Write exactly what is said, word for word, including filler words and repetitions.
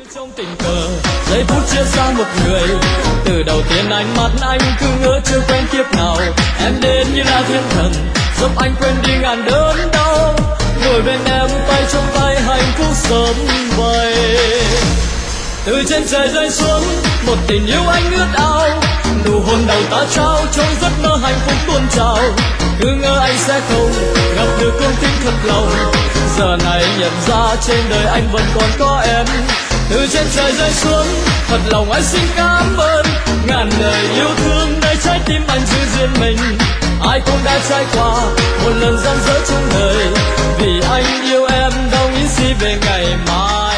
trong tình cờ giây phút chia xa một người, từ đầu tiên ánh mắt anh cứ ngỡ chưa quen kiếp nào. Em đến như là thiên thần giúp anh quên đi ngàn đớn đau, ngồi bên em tay trong tay hạnh phúc sớm vầy. Từ trên trời rơi xuống một tình yêu anh ước ao, nụ hôn đầu ta trao trong giấc mơ hạnh phúc tuôn trào. Cứ ngỡ anh sẽ không gặp được công tình thật lòng, giờ này nhận ra trên đời anh vẫn còn có em. Từ trên trời rơi xuống thật lòng anh xin cảm ơn, ngàn lời yêu thương nơi trái tim anh giữ riêng mình. Ai cũng đã trải qua một lần gian dở trong đời, vì anh yêu em đâu nghĩ gì về ngày mai.